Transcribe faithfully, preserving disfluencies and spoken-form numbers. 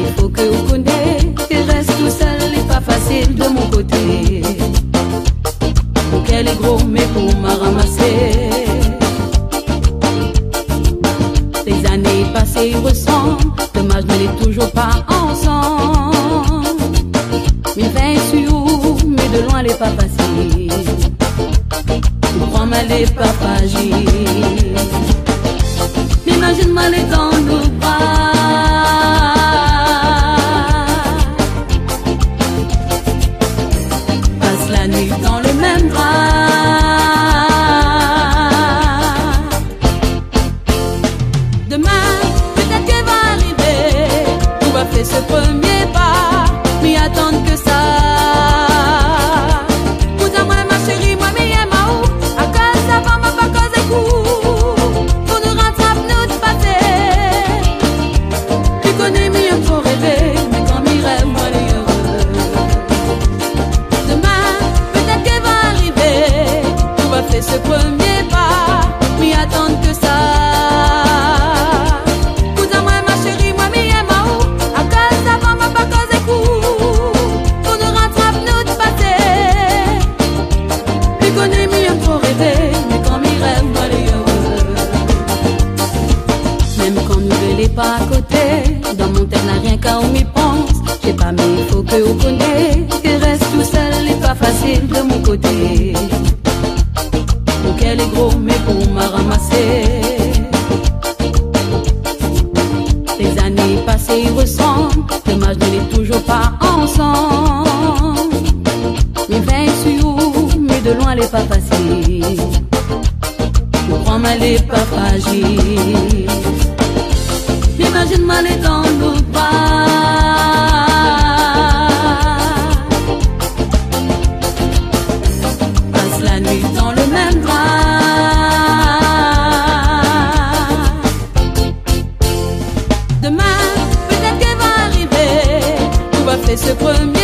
il faut que vous connaissez que reste tout seul et pas facile de mon côté. Pour qu'elle est gros mais pour m'a ramasser. Les années passées ressemblent, dommage mais n'est toujours pas ensemble. Mais vingt sur mais de loin les pas facile. Tu prends mal les pas fragiles. Imagine-moi les dans nos bras. Passe la nuit dans le même drap. Demain, peut-être qu'elle va arriver. On va faire ce premier pas, mais attendre que ça. Cousin moi ma chérie, moi mais y'a ma ou. À cause ça va ma pas cause et coup. Ce premier pas, mais attendre que ça. Cousin moi ma chérie, moi mais y'a ma ou. À cause ça va ma pas cause et coup. Pour nous rattraper notre passé. Puis qu'on est mieux pour rêver, mais quand m'y rêve, moi les heureux. Même quand nous ne pas à côté, dans mon tête n'a rien qu'à on m'y pense. J'ai pas mais il faut que vous connaissez que reste tout seul et pas facile de mon côté. Elle est gros mais pour m'a ramasser. Les années passées ressemblent, dommage de n'est toujours pas ensemble. Mais vingt sur mais de loin les pas facile. Je prends mal les pas fragiles. Imagine-moi les dans nos bras. Passe la nuit dans le même drap. Demain, peut-être qu'elle va arriver. On va faire ce premier